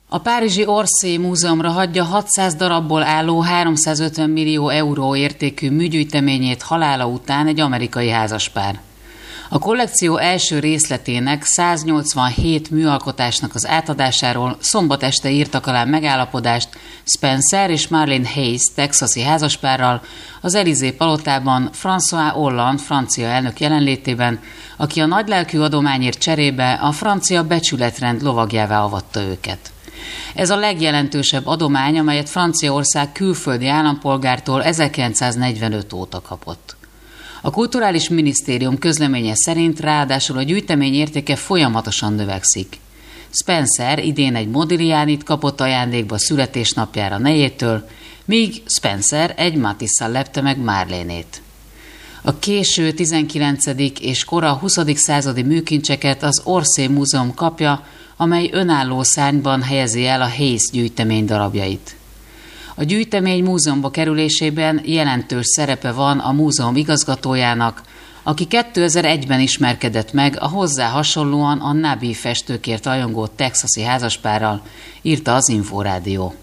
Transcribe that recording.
A párizsi Orsay múzeumra hagyja 600 darabból álló 350 millió euró értékű műgyűjteményét halála után egy amerikai házaspár. A kollekció első részletének 187 műalkotásnak az átadásáról szombat este írtak alá megállapodást Spencer és Marlene Hayes texasi házaspárral az Élysée palotában François Hollande francia elnök jelenlétében, aki a nagylelkű adományért cserébe a francia becsületrend lovagjává avatta őket. Ez a legjelentősebb adomány, amelyet Franciaország külföldi állampolgártól 1945 óta kapott. A Kulturális Minisztérium közleménye szerint ráadásul a gyűjtemény értéke folyamatosan növekszik. Spencer idén egy Modiglianit kapott ajándékba születésnapjára nejétől, míg Spencer egy Matisse-szal lepte meg Marlene-ét. A késő 19. és kora 20. századi műkincseket az Orsay Múzeum kapja, amely önálló szárnyban helyezi el a Hayes gyűjtemény darabjait. A gyűjtemény múzeumba kerülésében jelentős szerepe van a múzeum igazgatójának, aki 2001-ben ismerkedett meg a hozzá hasonlóan a Nabi festőkért rajongó texasi házaspárral, írta az Inforádió.